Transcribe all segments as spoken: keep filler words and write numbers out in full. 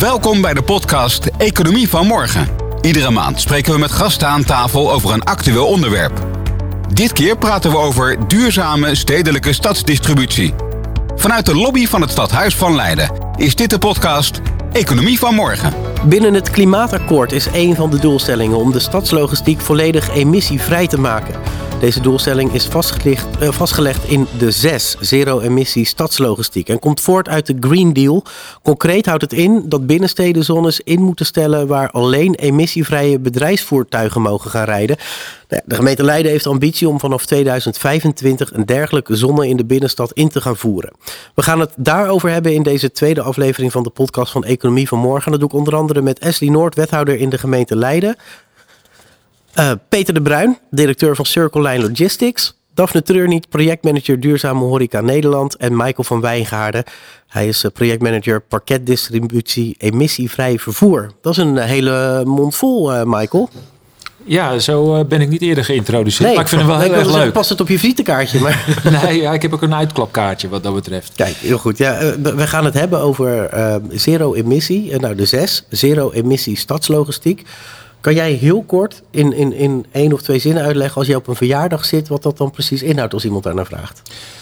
Welkom bij de podcast Economie van Morgen. Iedere maand spreken we met gasten aan tafel over een actueel onderwerp. Dit keer praten we over duurzame stedelijke stadsdistributie. Vanuit de lobby van het Stadhuis van Leiden is dit de podcast Economie van Morgen. Binnen het Klimaatakkoord is een van de doelstellingen om de stadslogistiek volledig emissievrij te maken. Deze doelstelling is vastgelegd, uh, vastgelegd in de zes zero-emissie stadslogistiek en komt voort uit de Green Deal. Concreet houdt het in dat binnenstedenzones in moeten stellen waar alleen emissievrije bedrijfsvoertuigen mogen gaan rijden. De gemeente Leiden heeft de ambitie om vanaf tweeduizend vijfentwintig een dergelijke zone in de binnenstad in te gaan voeren. We gaan het daarover hebben in deze tweede aflevering van de podcast van Economie van Morgen. Dat doe ik onder andere met Ashley Noord, wethouder in de gemeente Leiden. Uh, Peter de Bruin, directeur van Circle Line Logistics. Daphne Treurniet, projectmanager Duurzame Horeca Nederland. En Michael van Wijngaarden. Hij is projectmanager parketdistributie emissievrij vervoer. Dat is een hele mond vol, uh, Michael. Ja, zo ben ik niet eerder geïntroduceerd. Nee, maar ik vind het wel heel erg zeggen, leuk. Past het op je visitekaartje? Maar... nee, ja, ik heb ook een uitklapkaartje wat dat betreft. Kijk, heel goed. Ja, we gaan het hebben over uh, zero-emissie. Uh, nou, de zes, zero-emissie stadslogistiek. Kan jij heel kort in, in, in één of twee zinnen uitleggen als je op een verjaardag zit, wat dat dan precies inhoudt als iemand daarnaar vraagt?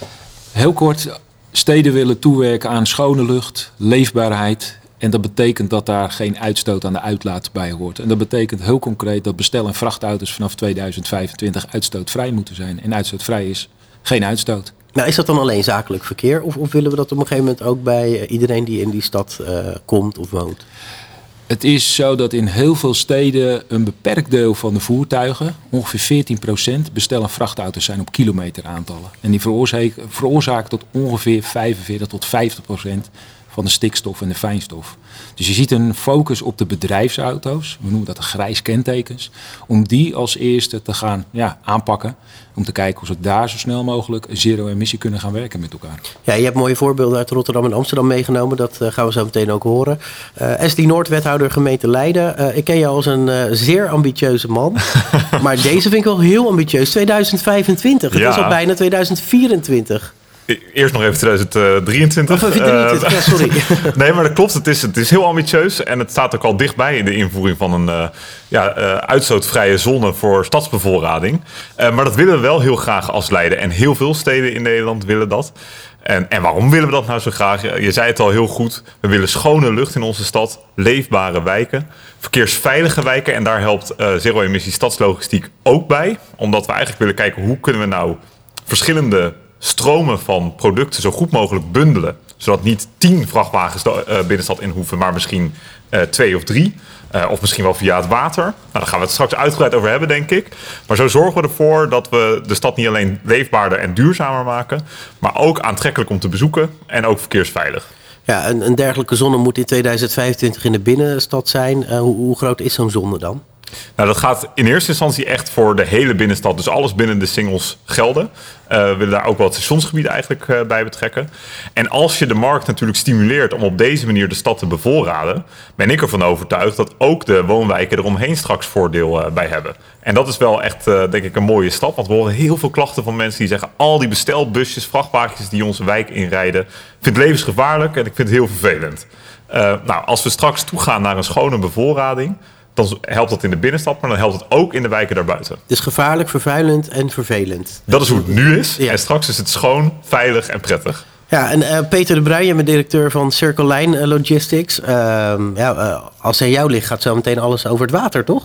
Heel kort, steden willen toewerken aan schone lucht, leefbaarheid. En dat betekent dat daar geen uitstoot aan de uitlaat bij hoort. En dat betekent heel concreet dat bestel- en vrachtauto's vanaf tweeduizend vijfentwintig uitstootvrij moeten zijn. En uitstootvrij is geen uitstoot. Nou, is dat dan alleen zakelijk verkeer? Of, of willen we dat op een gegeven moment ook bij iedereen die in die stad uh, komt of woont? Het is zo dat in heel veel steden een beperkt deel van de voertuigen, ongeveer veertien procent, bestel- en vrachtauto's zijn op kilometeraantallen. En die veroorzaken, veroorzaken tot ongeveer vijfenveertig tot vijftig procent van de stikstof en de fijnstof. Dus je ziet een focus op de bedrijfsauto's, we noemen dat de grijs kentekens, om die als eerste te gaan ja, aanpakken. Om te kijken hoe ze daar zo snel mogelijk zero-emissie kunnen gaan werken met elkaar. Ja, je hebt mooie voorbeelden uit Rotterdam en Amsterdam meegenomen. Dat uh, gaan we zo meteen ook horen. Uh, Ashley Noord, wethouder gemeente Leiden. Uh, ik ken jou als een uh, zeer ambitieuze man. Maar deze vind ik wel heel ambitieus. tweeduizend vijfentwintig, het ja. is al bijna tweeduizend vierentwintig. Eerst nog even tweeduizend drieëntwintig. Of even drieëntwintig, uh, ja, sorry. Nee, maar dat klopt. Het is, het is heel ambitieus. En het staat ook al dichtbij in de invoering van een uh, ja, uh, uitstootvrije zone voor stadsbevoorrading. Uh, maar dat willen we wel heel graag als Leiden. En heel veel steden in Nederland willen dat. En, en waarom willen we dat nou zo graag? Je zei het al heel goed. We willen schone lucht in onze stad. Leefbare wijken. Verkeersveilige wijken. En daar helpt uh, zero-emissie stadslogistiek ook bij. Omdat we eigenlijk willen kijken hoe kunnen we nou verschillende stromen van producten zo goed mogelijk bundelen. Zodat niet tien vrachtwagens de uh, binnenstad in hoeven, maar misschien uh, twee of drie. Uh, of misschien wel via het water. Nou, daar gaan we het straks uitgebreid over hebben, denk ik. Maar zo zorgen we ervoor dat we de stad niet alleen leefbaarder en duurzamer maken, maar ook aantrekkelijk om te bezoeken en ook verkeersveilig. Ja, een, een dergelijke zone moet in tweeduizend vijfentwintig in de binnenstad zijn. Uh, hoe, hoe groot is zo'n zone dan? Nou, dat gaat in eerste instantie echt voor de hele binnenstad. Dus alles binnen de singles gelden. Uh, we willen daar ook wel het stationsgebied eigenlijk uh, bij betrekken. En als je de markt natuurlijk stimuleert om op deze manier de stad te bevoorraden, ben ik ervan overtuigd dat ook de woonwijken eromheen straks voordeel uh, bij hebben. En dat is wel echt, uh, denk ik, een mooie stap. Want we horen heel veel klachten van mensen die zeggen, al die bestelbusjes, vrachtwagentjes die onze wijk inrijden, ik vind het levensgevaarlijk en ik vind het heel vervelend. Uh, nou, als we straks toegaan naar een schone bevoorrading, dan helpt dat in de binnenstad, maar dan helpt het ook in de wijken daarbuiten. Het is gevaarlijk, vervuilend en vervelend. Dat is hoe het nu is. Ja. En straks is het schoon, veilig en prettig. Ja, en uh, Peter de Bruin, je bent directeur van Circle Line Logistics. Uh, ja, uh, als het aan jou ligt, gaat zo meteen alles over het water, toch?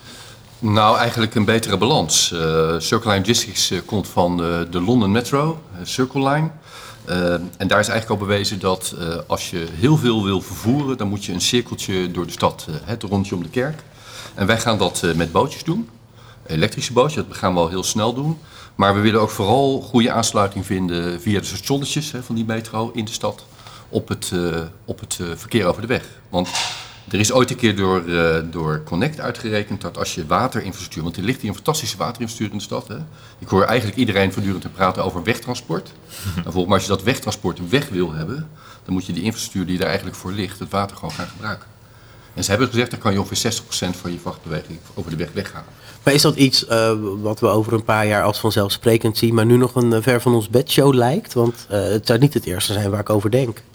Nou, eigenlijk een betere balans. Uh, Circle Line Logistics uh, komt van uh, de London Metro, uh, Circle Line. Uh, en daar is eigenlijk al bewezen dat uh, als je heel veel wil vervoeren, dan moet je een cirkeltje door de stad, uh, het rondje om de kerk. En wij gaan dat uh, met bootjes doen, elektrische bootjes, dat gaan we al heel snel doen. Maar we willen ook vooral goede aansluiting vinden via de stationnetjes uh, van die metro in de stad op het, uh, op het uh, verkeer over de weg. Want er is ooit een keer door, uh, door Connect uitgerekend dat als je waterinfrastructuur, want er ligt hier een fantastische waterinfrastructuur in de stad. Hè? Ik hoor eigenlijk iedereen voortdurend te praten over wegtransport. En volgens mij als je dat wegtransport weg wil hebben, dan moet je die infrastructuur die daar eigenlijk voor ligt, het water gewoon gaan gebruiken. En ze hebben gezegd, dan kan je ongeveer zestig procent van je vrachtbeweging over de weg weghalen. Maar is dat iets uh, wat we over een paar jaar als vanzelfsprekend zien, maar nu nog een uh, ver van ons bedshow lijkt? Want uh, het zou niet het eerste zijn waar ik over denk.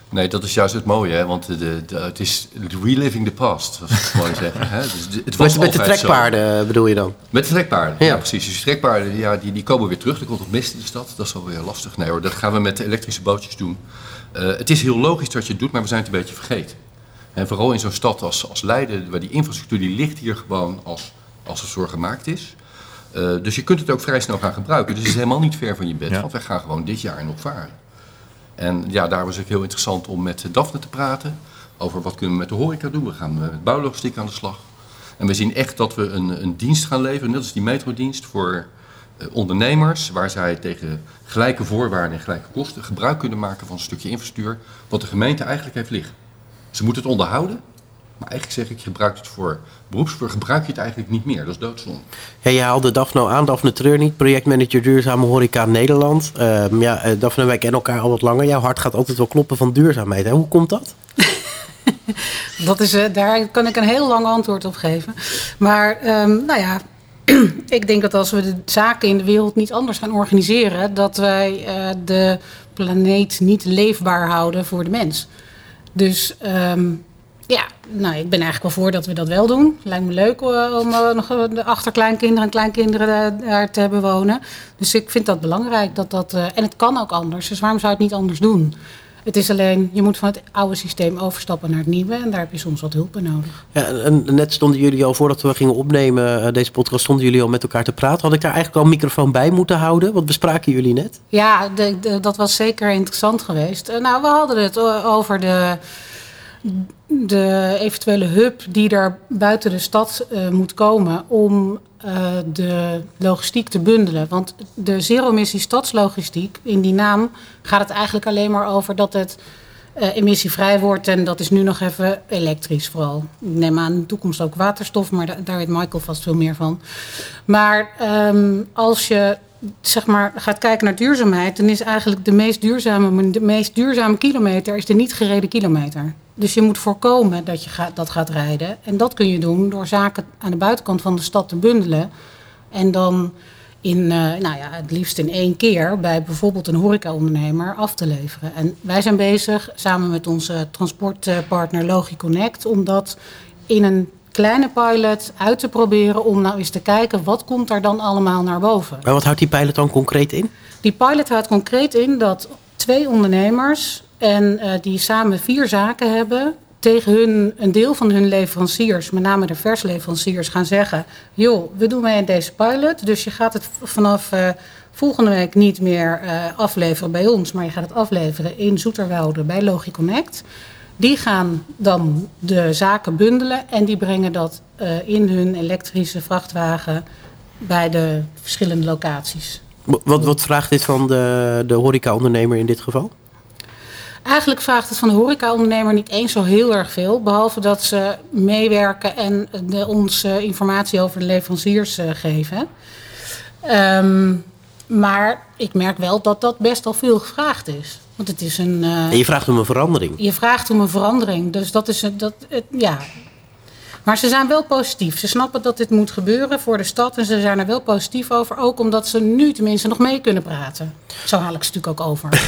Nee, dat is juist het mooie, hè? Want de, de, het is reliving the past, zoals we het mooi zeggen. Hè? Dus de, het was Met, met de trekpaarden zo. Bedoel je dan? Met de trekpaarden, ja, ja precies. Dus de trekpaarden ja, die, die komen weer terug. Er komt wat mist in de stad, dat is wel weer lastig. Nee hoor, dat gaan we met de elektrische bootjes doen. Uh, het is heel logisch dat je het doet, maar we zijn het een beetje vergeten. En vooral in zo'n stad als, als Leiden, waar die infrastructuur die ligt hier gewoon als, als het zo gemaakt is. Uh, dus je kunt het ook vrij snel gaan gebruiken. Dus het is helemaal niet ver van je bed, ja. Want wij gaan gewoon dit jaar nog varen. En ja, daar was het heel interessant om met Daphne te praten over wat kunnen we met de horeca doen. We gaan met bouwlogistiek aan de slag. En we zien echt dat we een, een dienst gaan leveren, net als die metrodienst, voor uh, ondernemers, waar zij tegen gelijke voorwaarden en gelijke kosten gebruik kunnen maken van een stukje infrastructuur, wat de gemeente eigenlijk heeft liggen. Ze moeten het onderhouden, maar eigenlijk zeg ik, je gebruikt het voor beroepsvoer, gebruik je het eigenlijk niet meer. Dat is doodzonde. Ja, je haalde Daphne aan, Daphne Treurniet, projectmanager Duurzame Horeca Nederland. Uh, ja, Daphne, wij kennen elkaar al wat langer. Jouw hart gaat altijd wel kloppen van duurzaamheid. Hè? Hoe komt dat? dat is, uh, daar kan ik een heel lang antwoord op geven. Maar, um, nou ja, ik denk dat als we de zaken in de wereld niet anders gaan organiseren, dat wij uh, de planeet niet leefbaar houden voor de mens. Dus um, ja, nou, ik ben eigenlijk wel voor dat we dat wel doen. Lijkt me leuk uh, om uh, nog de achterkleinkinderen en kleinkinderen uh, daar te hebben wonen. Dus ik vind dat belangrijk. Dat dat, uh, en het kan ook anders, dus waarom zou je het niet anders doen? Het is alleen, je moet van het oude systeem overstappen naar het nieuwe. En daar heb je soms wat hulp bij nodig. Ja, en net stonden jullie al, voordat we gingen opnemen, deze podcast, stonden jullie al met elkaar te praten. Had ik daar eigenlijk al een microfoon bij moeten houden? Wat bespraken jullie net? Ja, de, de, dat was zeker interessant geweest. Uh, nou, we hadden het over de, de eventuele hub die er buiten de stad uh, moet komen om uh, de logistiek te bundelen. Want de zero-emissie stadslogistiek, in die naam gaat het eigenlijk alleen maar over dat het uh, emissievrij wordt. En dat is nu nog even elektrisch vooral. Ik neem aan in de toekomst ook waterstof, maar da- daar weet Michael vast veel meer van. Maar um, als je zeg maar gaat kijken naar duurzaamheid, dan is eigenlijk de meest duurzame, de meest duurzame kilometer is de niet gereden kilometer. Dus je moet voorkomen dat je gaat, dat gaat rijden. En dat kun je doen door zaken aan de buitenkant van de stad te bundelen. En dan in, uh, nou ja, het liefst in één keer bij bijvoorbeeld een horecaondernemer af te leveren. En wij zijn bezig samen met onze transportpartner Logiconnect om dat in een kleine pilot uit te proberen om nou eens te kijken wat komt er dan allemaal naar boven. Maar wat houdt die pilot dan concreet in? Die pilot houdt concreet in dat twee ondernemers en uh, die samen vier zaken hebben, tegen hun, een deel van hun leveranciers, met name de versleveranciers, gaan zeggen, joh, we doen mee in deze pilot, dus je gaat het vanaf uh, volgende week niet meer uh, afleveren bij ons, maar je gaat het afleveren in Zoeterwoude bij Logiconnect. Die gaan dan de zaken bundelen en die brengen dat uh, in hun elektrische vrachtwagen bij de verschillende locaties. Wat, wat vraagt dit van de, de horecaondernemer in dit geval? Eigenlijk vraagt het van de horecaondernemer niet eens zo heel erg veel, behalve dat ze meewerken en de, ons uh, informatie over de leveranciers uh, geven. Um, maar ik merk wel dat dat best wel veel gevraagd is. Want het is een. Uh, en je vraagt om een verandering. Je vraagt om een verandering. Dus dat is een. Dat, het, ja. Maar ze zijn wel positief. Ze snappen dat dit moet gebeuren voor de stad. En ze zijn er wel positief over. Ook omdat ze nu tenminste nog mee kunnen praten. Zo haal ik ze natuurlijk ook over.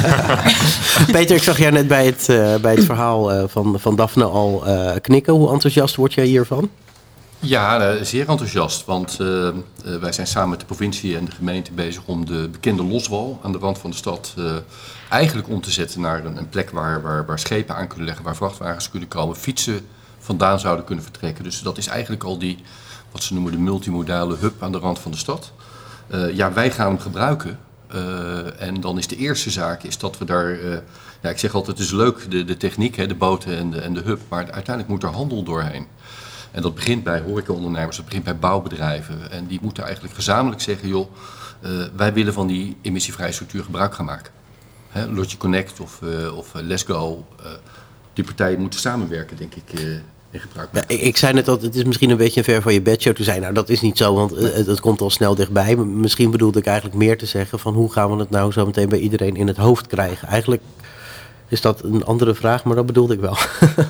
Peter, ik zag jij net bij het, uh, bij het verhaal uh, van, van Daphne al uh, knikken. Hoe enthousiast word jij hiervan? Ja, uh, zeer enthousiast. Want uh, uh, wij zijn samen met de provincie en de gemeente bezig om de bekende loswal aan de rand van de stad Uh, eigenlijk om te zetten naar een, een plek waar, waar, waar schepen aan kunnen leggen, waar vrachtwagens kunnen komen, fietsen vandaan zouden kunnen vertrekken. Dus dat is eigenlijk al die, wat ze noemen de multimodale hub aan de rand van de stad. Uh, ja, wij gaan hem gebruiken. Uh, en dan is de eerste zaak is dat we daar, uh, ja, ik zeg altijd, het is leuk, de, de techniek, hè, de boten en de, en de hub, maar uiteindelijk moet er handel doorheen. En dat begint bij horecaondernemers, dat begint bij bouwbedrijven. En die moeten eigenlijk gezamenlijk zeggen, joh, uh, wij willen van die emissievrije structuur gebruik gaan maken. Hè, Logiconnect of, uh, of uh, Let's Go. Uh, die partijen moeten samenwerken, denk ik, uh, in gebruik maken. Ja, ik, ik zei net dat het is misschien een beetje ver van je bedshow te zijn. Nou, dat is niet zo, want uh, het, het komt al snel dichtbij. Misschien bedoelde ik eigenlijk meer te zeggen van hoe gaan we het nou zo meteen bij iedereen in het hoofd krijgen. Eigenlijk is dat een andere vraag, maar dat bedoelde ik wel.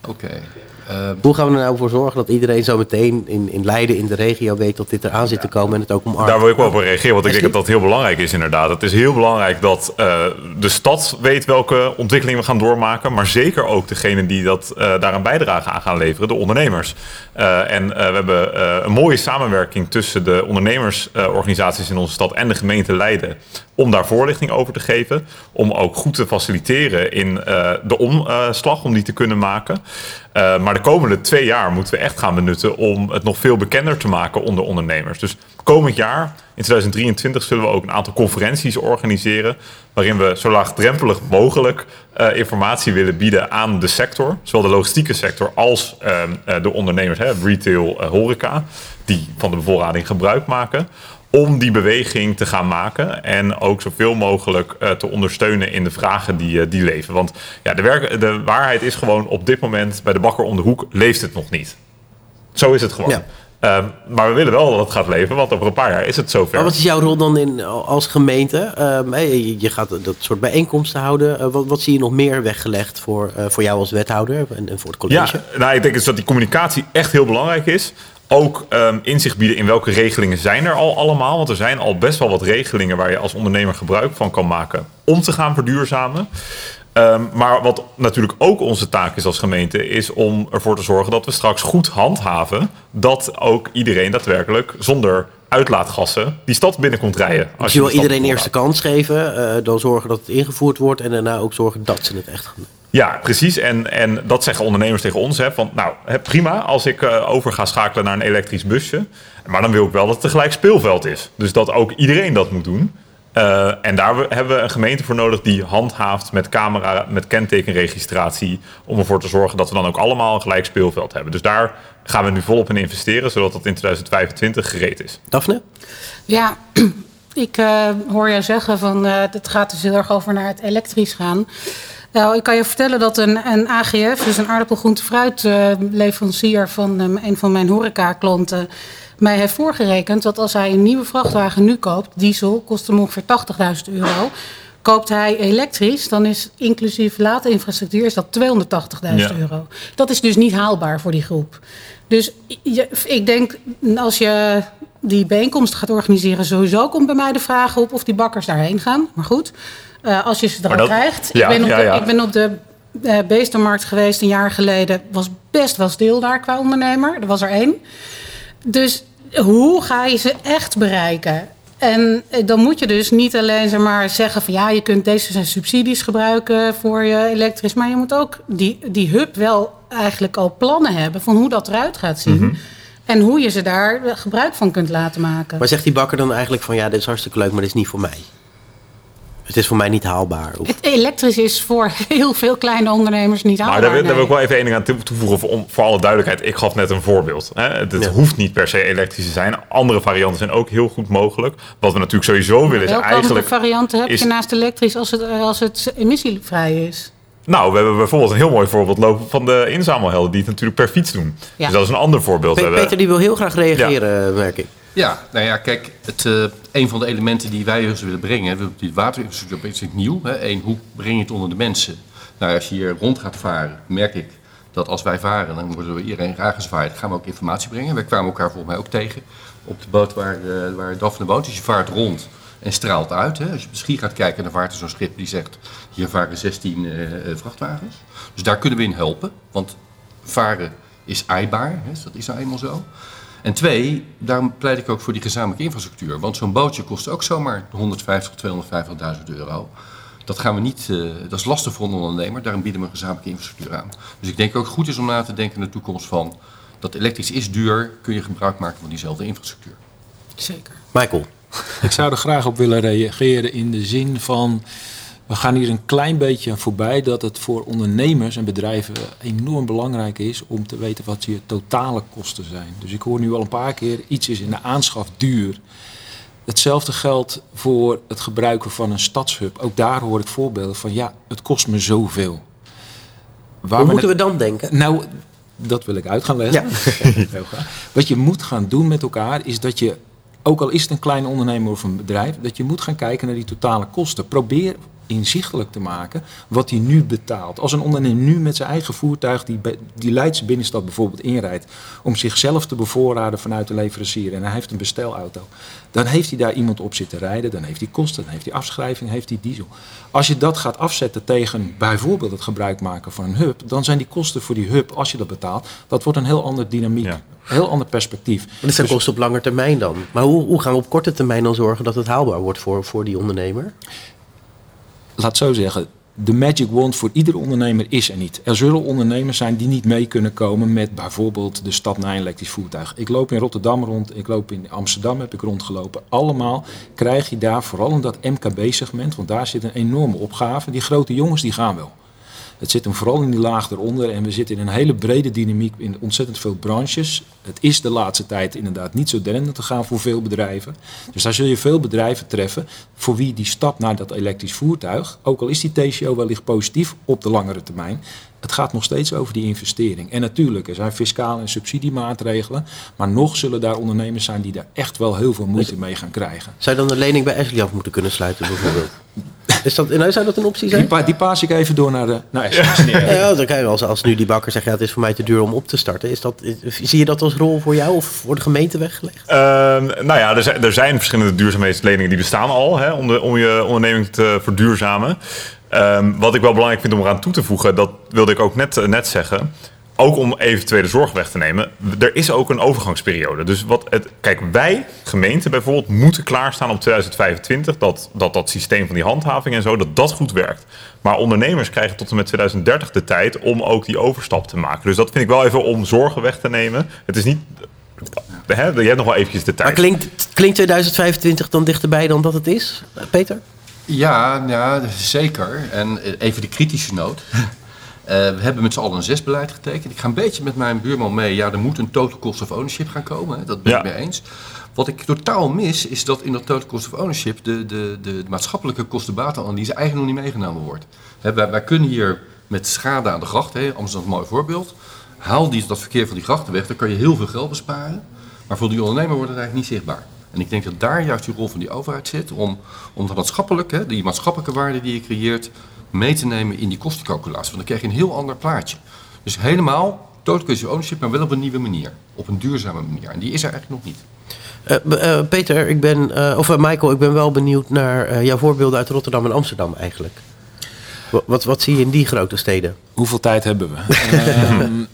Oké. Okay. Uh, Hoe gaan we er nou voor zorgen dat iedereen zo meteen in, in Leiden, in de regio, weet dat dit eraan zit te komen en het ook omarmt? Daar wil ik wel op reageren, want ik denk dat dat heel belangrijk is inderdaad. Het is heel belangrijk dat uh, de stad weet welke ontwikkelingen we gaan doormaken, maar zeker ook degene die dat, uh, daar een bijdrage aan gaan leveren, de ondernemers. Uh, en uh, we hebben uh, een mooie samenwerking tussen de ondernemersorganisaties uh, in onze stad en de gemeente Leiden om daar voorlichting over te geven, om ook goed te faciliteren in uh, de omslag, om die te kunnen maken. Uh, maar de komende twee jaar moeten we echt gaan benutten om het nog veel bekender te maken onder ondernemers. Dus komend jaar, in twintig drieëntwintig, zullen we ook een aantal conferenties organiseren waarin we zo laagdrempelig mogelijk uh, informatie willen bieden aan de sector. Zowel de logistieke sector als uh, uh, de ondernemers, hè, retail, uh, horeca, die van de bevoorrading gebruik maken, om die beweging te gaan maken en ook zoveel mogelijk uh, te ondersteunen in de vragen die, uh, die leven. Want ja, de, werk, de waarheid is gewoon, op dit moment bij de bakker om de hoek leeft het nog niet. Zo is het gewoon. Ja. Uh, maar we willen wel dat het gaat leven, want over een paar jaar is het zover. Maar wat is jouw rol dan in, als gemeente? Uh, je gaat dat soort bijeenkomsten houden. Uh, wat, wat zie je nog meer weggelegd voor, uh, voor jou als wethouder en, en voor het college? Ja, nou, ik denk dus dat die communicatie echt heel belangrijk is. Ook um, inzicht bieden in welke regelingen zijn er al allemaal. Want er zijn al best wel wat regelingen waar je als ondernemer gebruik van kan maken om te gaan verduurzamen. Um, maar wat natuurlijk ook onze taak is als gemeente, is om ervoor te zorgen dat we straks goed handhaven dat ook iedereen daadwerkelijk zonder uitlaatgassen die stad binnen komt rijden. Als je wil iedereen eerst de kans geven, uh, dan zorgen dat het ingevoerd wordt en daarna ook zorgen dat ze het echt gaan doen. Ja, precies. En, en dat zeggen ondernemers tegen ons. Hè, van, nou, hè, prima als ik uh, over ga schakelen naar een elektrisch busje. Maar dan wil ik wel dat het tegelijk speelveld is. Dus dat ook iedereen dat moet doen. Uh, en daar hebben we een gemeente voor nodig die handhaaft met camera, met kentekenregistratie, om ervoor te zorgen dat we dan ook allemaal een gelijk speelveld hebben. Dus daar gaan we nu volop in investeren, zodat dat in twintig vijfentwintig gereed is. Daphne? Ja, ik uh, hoor jou zeggen van uh, het gaat dus heel erg over naar het elektrisch gaan. Nou, ik kan je vertellen dat een, een A G F, dus een aardappelgroente-fruitleverancier uh, van um, een van mijn horeca-klanten, mij heeft voorgerekend dat als hij een nieuwe vrachtwagen nu koopt, diesel, kost hem ongeveer tachtigduizend euro. Koopt hij elektrisch, dan is inclusief laadinfrastructuur is dat tweehonderdtachtigduizend ja. euro. Dat is dus niet haalbaar voor die groep. Dus je, ik denk, als je die bijeenkomst gaat organiseren, sowieso komt bij mij de vraag op of die bakkers daarheen gaan. Maar goed, uh, als je ze er al dat, krijgt. Ja, ik, ben op ja, de, ja. ik ben op de uh, beestenmarkt geweest een jaar geleden. Was best wel stil daar qua ondernemer. Er was er één. Dus hoe ga je ze echt bereiken? En dan moet je dus niet alleen zeg maar, zeggen van ja, je kunt deze subsidies gebruiken voor je elektrisch. Maar je moet ook die, die hub wel eigenlijk al plannen hebben van hoe dat eruit gaat zien. Mm-hmm. En hoe je ze daar gebruik van kunt laten maken. Maar zegt die bakker dan eigenlijk van ja, dit is hartstikke leuk, maar dit is niet voor mij? Het is voor mij niet haalbaar. Of... Het elektrisch is voor heel veel kleine ondernemers niet haalbaar. Maar daar, nee. daar wil ik wel even één ding aan toevoegen voor, voor alle duidelijkheid. Ik gaf net een voorbeeld. Hè. Het, het ja. hoeft niet per se elektrisch te zijn. Andere varianten zijn ook heel goed mogelijk. Wat we natuurlijk sowieso willen is Welke eigenlijk... Welke andere varianten heb is... je naast elektrisch als het, als het emissievrij is? Nou, we hebben bijvoorbeeld een heel mooi voorbeeld lopen van de inzamelhelden die het natuurlijk per fiets doen. Ja. Dus dat is een ander voorbeeld. Pe- Peter die wil heel graag reageren, ja. merk ik. Ja, nou ja, kijk, het, uh, een van de elementen die wij dus willen brengen, we die waterinfrastructuur is nieuw. Hè. Eén, hoe breng je het onder de mensen? Nou, als je hier rond gaat varen, merk ik dat als wij varen, dan worden we iedereen aangezwaaid. Dan gaan we ook informatie brengen. Wij kwamen elkaar volgens mij ook tegen op de boot waar, uh, waar Daphne woont. Dus je vaart rond en straalt uit. Hè. Als je misschien gaat kijken, dan vaart er zo'n schip die zegt, hier varen zestien uh, vrachtwagens. Dus daar kunnen we in helpen, want varen is aaibaar. Hè. Dat is nou eenmaal zo. En twee, daarom pleit ik ook voor die gezamenlijke infrastructuur. Want zo'n bootje kost ook zomaar honderdvijftig, tweehonderdvijftigduizend euro. Dat gaan we niet, uh, dat is lastig voor een ondernemer. Daarom bieden we een gezamenlijke infrastructuur aan. Dus ik denk ook goed is om na te denken in de toekomst van, dat elektrisch is duur, kun je gebruik maken van diezelfde infrastructuur. Zeker. Michael. Ik zou er graag op willen reageren in de zin van, we gaan hier een klein beetje voorbij dat het voor ondernemers en bedrijven enorm belangrijk is om te weten wat je totale kosten zijn. Dus ik hoor nu al een paar keer, iets is in de aanschaf duur. Hetzelfde geldt voor het gebruiken van een stadshub. Ook daar hoor ik voorbeelden van, ja, het kost me zoveel. Waar Hoe moeten het... we dan denken? Nou, dat wil ik uit gaan leggen. Ja. Heel graag. Wat je moet gaan doen met elkaar is dat je, ook al is het een kleine ondernemer of een bedrijf, dat je moet gaan kijken naar die totale kosten. Probeer inzichtelijk te maken wat hij nu betaalt. Als een ondernemer nu met zijn eigen voertuig die, die Leidse binnenstad bijvoorbeeld inrijdt om zichzelf te bevoorraden vanuit de leverancier en hij heeft een bestelauto, dan heeft hij daar iemand op zitten rijden, dan heeft hij kosten, dan heeft hij afschrijving, heeft hij diesel. Als je dat gaat afzetten tegen bijvoorbeeld het gebruik maken van een hub, dan zijn die kosten voor die hub, als je dat betaalt, dat wordt een heel ander dynamiek, ja. een heel ander perspectief. Maar dat zijn dus kosten op lange termijn dan. Maar hoe, hoe gaan we op korte termijn dan zorgen dat het haalbaar wordt voor, voor die ondernemer? Laat zo zeggen, de magic wand voor iedere ondernemer is er niet. Er zullen ondernemers zijn die niet mee kunnen komen met bijvoorbeeld de stap naar een elektrisch voertuig. Ik loop in Rotterdam rond, ik loop in Amsterdam, heb ik rondgelopen. Allemaal krijg je daar, vooral in dat M K B-segment, want daar zit een enorme opgave. Die grote jongens die gaan wel. Het zit hem vooral in die laag eronder en we zitten in een hele brede dynamiek in ontzettend veel branches. Het is de laatste tijd inderdaad niet zo dennend te gaan voor veel bedrijven. Dus daar zul je veel bedrijven treffen voor wie die stap naar dat elektrisch voertuig, ook al is die T C O wellicht positief op de langere termijn, het gaat nog steeds over die investering. En natuurlijk, er zijn fiscale en subsidiemaatregelen, maar nog zullen daar ondernemers zijn die daar echt wel heel veel moeite mee gaan krijgen. Zou je dan een lening bij Ashley af moeten kunnen sluiten bijvoorbeeld? Is dat, nou, zou dat een optie zijn? Die, pa, die paas ik even door naar de naar Ashley. Ja, ja, dan kijk je als, als nu die bakker zegt, ja, het is voor mij te duur om op te starten. Is dat, is, zie je dat als rol voor jou of voor de gemeente weggelegd? Uh, nou ja, er zijn, er zijn verschillende duurzaamheidsleningen die bestaan al, hè, om, de, om je onderneming te verduurzamen. Um, wat ik wel belangrijk vind om eraan toe te voegen, dat wilde ik ook net, net zeggen. Ook om eventuele zorg weg te nemen. Er is ook een overgangsperiode. Dus wat het, kijk, wij, gemeenten bijvoorbeeld, moeten klaarstaan op tweeduizend vijfentwintig. Dat, dat dat systeem van die handhaving en zo, dat dat goed werkt. Maar ondernemers krijgen tot en met tweeduizend dertig de tijd om ook die overstap te maken. Dus dat vind ik wel even om zorgen weg te nemen. Het is niet... Hè, je hebt nog wel eventjes de tijd. Maar klinkt, klinkt tweeduizend vijfentwintig dan dichterbij dan dat het is, Peter? Ja, ja, zeker. En even de kritische noot. Uh, we hebben met z'n allen een zesbeleid getekend. Ik ga een beetje met mijn buurman mee. Ja, er moet een total cost of ownership gaan komen. Hè. Dat ben ik ja. mee eens. Wat ik totaal mis, is dat in dat total cost of ownership de, de, de maatschappelijke kosten-batenanalyse eigenlijk nog niet meegenomen wordt. Hè, wij, wij kunnen hier met schade aan de gracht, hè, Amsterdam is een mooi voorbeeld. Haal die, dat verkeer van die grachten weg, dan kan je heel veel geld besparen. Maar voor die ondernemer wordt het eigenlijk niet zichtbaar. En ik denk dat daar juist die rol van die overheid zit, om, om dat maatschappelijk, hè, die maatschappelijke waarde die je creëert, mee te nemen in die kostencalculatie. Want dan krijg je een heel ander plaatje. Dus helemaal total cost of ownership, maar wel op een nieuwe manier. Op een duurzame manier. En die is er eigenlijk nog niet. Uh, uh, Peter, ik ben, uh, of uh, Michael, ik ben wel benieuwd naar uh, jouw voorbeelden uit Rotterdam en Amsterdam eigenlijk. Wat, wat, wat zie je in die grote steden? Hoeveel tijd hebben we? um,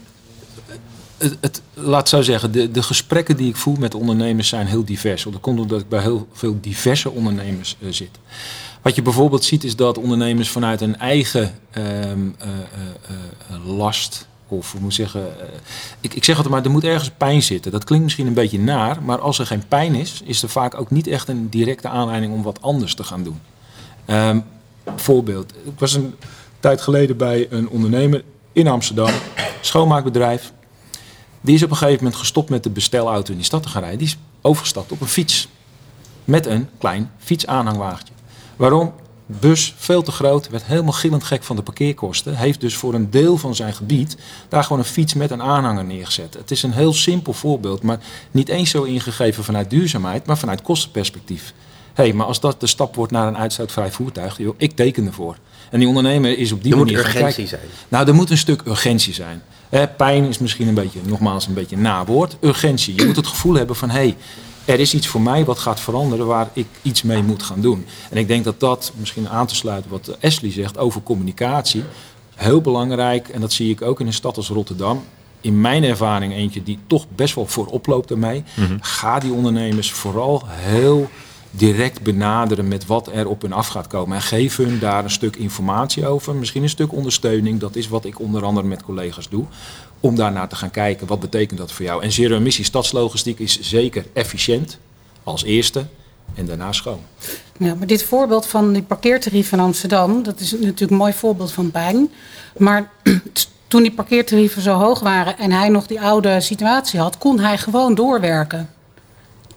het, het, laat zo zeggen, de, de gesprekken die ik voer met ondernemers zijn heel divers. Dat komt omdat ik bij heel veel diverse ondernemers uh, zit. Wat je bijvoorbeeld ziet is dat ondernemers vanuit een eigen um, uh, uh, uh, last, of hoe moet ik zeggen, uh, ik, ik zeg altijd maar, er moet ergens pijn zitten. Dat klinkt misschien een beetje naar, maar als er geen pijn is, is er vaak ook niet echt een directe aanleiding om wat anders te gaan doen. Um, voorbeeld, ik was een tijd geleden bij een ondernemer in Amsterdam, schoonmaakbedrijf. Die is op een gegeven moment gestopt met de bestelauto in die stad te gaan rijden. Die is overgestapt op een fiets met een klein fietsaanhangwagentje. Waarom? Bus, veel te groot, werd helemaal gillend gek van de parkeerkosten. Heeft dus voor een deel van zijn gebied daar gewoon een fiets met een aanhanger neergezet. Het is een heel simpel voorbeeld, maar niet eens zo ingegeven vanuit duurzaamheid, maar vanuit kostenperspectief. Hé, hey, maar als dat de stap wordt naar een uitstootvrij voertuig, joh, ik teken ervoor. En die ondernemer is op die er manier... Er moet urgentie zijn. Nou, er moet een stuk urgentie zijn. Eh, pijn is misschien een beetje, nogmaals, een beetje een nawoord. Urgentie. Je moet het gevoel hebben van, hé, hey, er is iets voor mij wat gaat veranderen waar ik iets mee moet gaan doen. En ik denk dat dat, misschien aan te sluiten wat Ashley zegt over communicatie, heel belangrijk. En dat zie ik ook in een stad als Rotterdam. In mijn ervaring eentje die toch best wel voorop loopt ermee. Mm-hmm. Ga die ondernemers vooral heel direct benaderen met wat er op hun af gaat komen. En geef hun daar een stuk informatie over. Misschien een stuk ondersteuning. Dat is wat ik onder andere met collega's doe. Om daarnaar te gaan kijken, wat betekent dat voor jou? En zero-emissie stadslogistiek is zeker efficiënt als eerste en daarna schoon. Ja, maar dit voorbeeld van die parkeertarieven in Amsterdam, dat is natuurlijk een mooi voorbeeld van pijn. Maar toen die parkeertarieven zo hoog waren en hij nog die oude situatie had, kon hij gewoon doorwerken.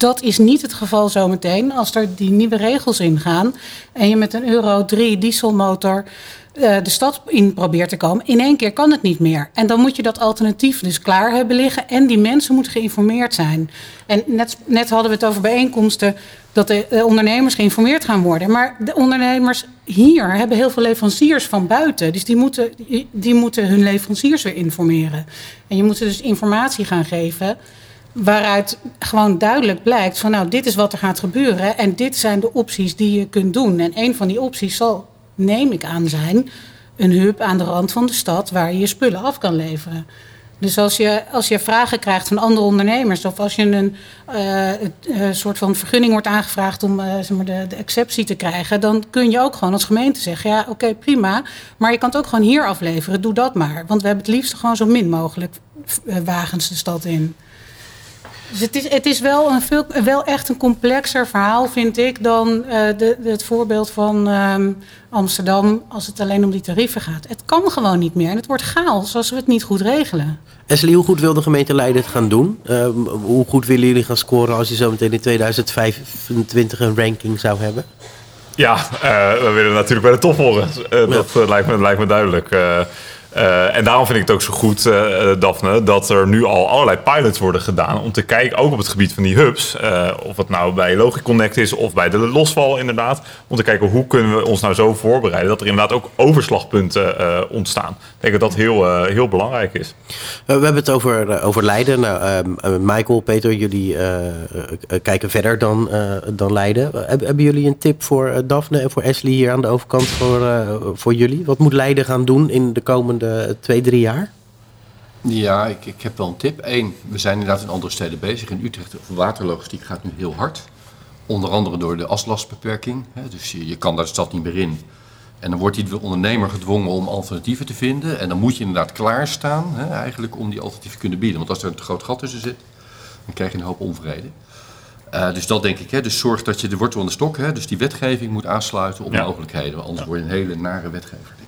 dat is niet het geval zometeen. Als er die nieuwe regels ingaan en je met een Euro drie dieselmotor uh, de stad in probeert te komen, in één keer kan het niet meer. En dan moet je dat alternatief dus klaar hebben liggen en die mensen moeten geïnformeerd zijn. En net, net hadden we het over bijeenkomsten dat de uh, ondernemers geïnformeerd gaan worden. Maar de ondernemers hier hebben heel veel leveranciers van buiten. Dus die moeten, die, die moeten hun leveranciers weer informeren. En je moet ze dus informatie gaan geven waaruit gewoon duidelijk blijkt van nou, dit is wat er gaat gebeuren en dit zijn de opties die je kunt doen. En een van die opties zal, neem ik aan, zijn een hub aan de rand van de stad waar je je spullen af kan leveren. Dus als je, als je vragen krijgt van andere ondernemers of als je een uh, uh, soort van vergunning wordt aangevraagd om uh, zeg maar de, de exceptie te krijgen, dan kun je ook gewoon als gemeente zeggen, ja oké, okay, prima, maar je kan het ook gewoon hier afleveren, doe dat maar. Want we hebben het liefst gewoon zo min mogelijk uh, wagens de stad in. Dus het is, het is wel, een veel, wel echt een complexer verhaal, vind ik, dan uh, de, de, het voorbeeld van um, Amsterdam als het alleen om die tarieven gaat. Het kan gewoon niet meer en het wordt chaos als we het niet goed regelen. Ashley, hoe goed wil de gemeente Leiden het gaan doen? Uh, hoe goed willen jullie gaan scoren als je zo meteen in tweeduizend vijfentwintig een ranking zou hebben? Ja, uh, we willen natuurlijk bij de top horen. Uh, dat uh, lijkt, me, lijkt me duidelijk. Uh, Uh, en daarom vind ik het ook zo goed, uh, Daphne, dat er nu al allerlei pilots worden gedaan om te kijken, ook op het gebied van die hubs, uh, of het nou bij Logiconnect is of bij de losval inderdaad, om te kijken hoe kunnen we ons nou zo voorbereiden dat er inderdaad ook overslagpunten uh, ontstaan. Ik denk dat dat heel, uh, heel belangrijk is. Uh, we hebben het over, uh, over Leiden. Nou, uh, Michael, Peter, jullie uh, uh, kijken verder dan, uh, dan Leiden. Uh, hebben jullie een tip voor uh, Daphne en voor Ashley hier aan de overkant voor, uh, voor jullie? Wat moet Leiden gaan doen in de komende twee, drie jaar? Ja, ik, ik heb wel een tip. Eén, we zijn inderdaad in andere steden bezig. In Utrecht, de waterlogistiek gaat nu heel hard. Onder andere door de aslastbeperking. Hè. Dus je, je kan daar de stad niet meer in. En dan wordt die ondernemer gedwongen om alternatieven te vinden. En dan moet je inderdaad klaarstaan, hè, eigenlijk om die alternatieven te kunnen bieden. Want als er een te groot gat tussen zit, dan krijg je een hoop onvrede. Uh, dus dat denk ik. Hè. Dus zorg dat je de wortel aan de stok, hè, dus die wetgeving moet aansluiten op ja. mogelijkheden. Anders ja. word je een hele nare wetgever, denk ik.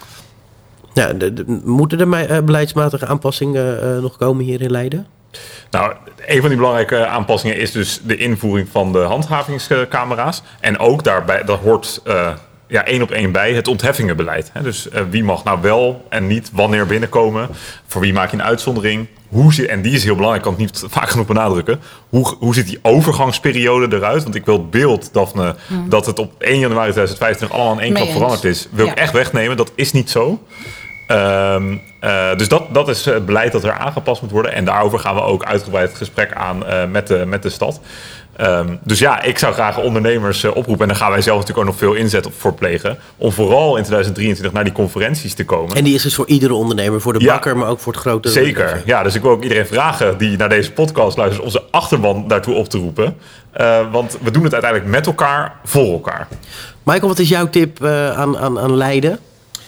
Ja, de, de, moeten er uh, beleidsmatige aanpassingen uh, nog komen hier in Leiden? Nou, een van die belangrijke aanpassingen is dus de invoering van de handhavingscamera's. En ook daarbij, dat hoort uh, ja, één op één bij het ontheffingenbeleid. Hè. Dus uh, wie mag nou wel en niet wanneer binnenkomen? Voor wie maak je een uitzondering? Hoe zit, en die is heel belangrijk, ik kan het niet vaak genoeg benadrukken. Hoe, hoe ziet die overgangsperiode eruit? Want ik wil het beeld, Daphne, hmm. dat het op één januari tweeduizend vijfentwintig allemaal in één klap veranderd is. Wil ja. ik echt wegnemen. Dat is niet zo. Um, uh, dus dat, dat is het beleid dat er aangepast moet worden. En daarover gaan we ook uitgebreid het gesprek aan uh, met, de, met de stad. Um, dus ja, ik zou graag ondernemers uh, oproepen. En daar gaan wij zelf natuurlijk ook nog veel inzet op voor plegen. Om vooral in tweeduizend drieëntwintig naar die conferenties te komen. En die is dus voor iedere ondernemer. Voor de ja, bakker, maar ook voor het grote... Zeker. bedrijf. Ja, dus ik wil ook iedereen vragen die naar deze podcast luistert, onze achterban daartoe op te roepen. Uh, want we doen het uiteindelijk met elkaar, voor elkaar. Michael, wat is jouw tip uh, aan, aan, aan Leiden?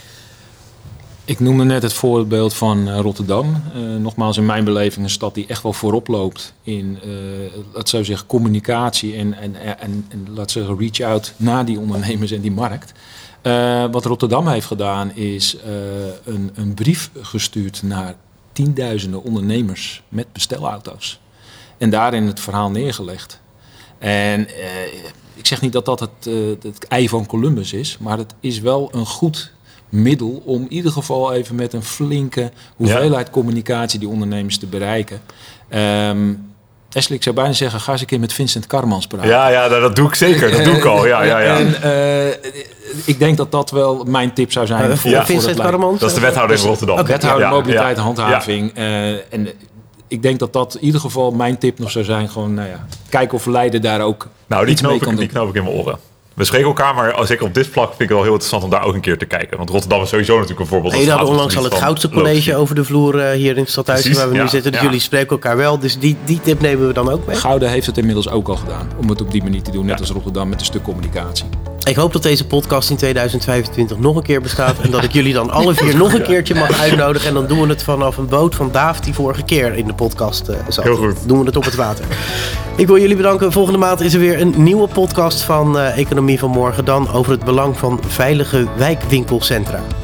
Ik noemde net het voorbeeld van uh, Rotterdam. Uh, nogmaals, in mijn beleving een stad die echt wel voorop loopt in, uh, laat zo zeggen, communicatie en, en, en, en laat zeggen, reach-out naar die ondernemers en die markt. Uh, wat Rotterdam heeft gedaan is uh, een, een brief gestuurd naar tienduizenden ondernemers met bestelauto's. En daarin het verhaal neergelegd. En uh, ik zeg niet dat dat het, uh, het ei van Columbus is, maar het is wel een goed middel om in ieder geval even met een flinke hoeveelheid ja. communicatie die ondernemers te bereiken. Um, Ashley, ik zou bijna zeggen, ga eens een keer met Vincent Karmans praten. Ja, ja, dat doe ik zeker. Dat doe ik al. Ja, ja, ja. En, uh, ik denk dat dat wel mijn tip zou zijn. Uh, voor, ja. voor Vincent Karmans? Dat is de wethouder in Rotterdam. Okay. Wethouder, ja, mobiliteit en ja, handhaving. Ja. Uh, en ik denk dat dat in ieder geval mijn tip nog zou zijn. Gewoon, nou ja, kijken of Leiden daar ook nou, die iets mee ik, kan doen. Die knoop ik in mijn oren. We spreken elkaar, maar zeker op dit vlak vind ik het wel heel interessant om daar ook een keer te kijken. Want Rotterdam is sowieso natuurlijk een voorbeeld. En je had onlangs al het Goudse College over de vloer uh, hier in het stadhuis waar we ja, nu zitten. Dus ja. jullie spreken elkaar wel. Dus die, die tip nemen we dan ook mee. Gouden heeft het inmiddels ook al gedaan. Om het op die manier te doen, net ja. als Rotterdam met een stuk communicatie. Ik hoop dat deze podcast in tweeduizend vijfentwintig nog een keer bestaat. En dat ik jullie dan alle vier nog een keertje mag uitnodigen. En dan doen we het vanaf een boot van Daaf die vorige keer in de podcast uh, zat. Heel goed. Doen we het op het water. Ik wil jullie bedanken. Volgende maand is er weer een nieuwe podcast van uh, Economie van Morgen. Dan over het belang van veilige wijkwinkelcentra.